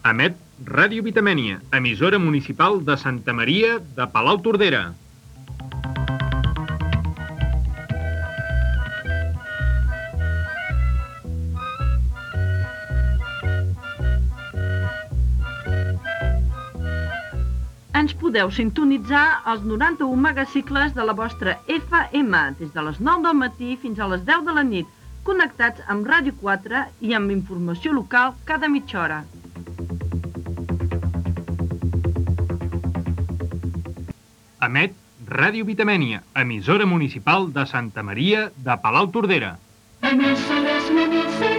Emet Ràdio Vitamènia, emissora municipal de Santa Maria de Palautordera. Ens podeu sintonitzar als 91 megacicles de la vostra FM des de les 9 del matí fins a les 10 de la nit, connectats amb Ràdio 4 i amb informació local cada mitja hora. Emet Ràdio Vitamènia, emissora municipal de Santa Maria de Palautordera. Emissores municipals.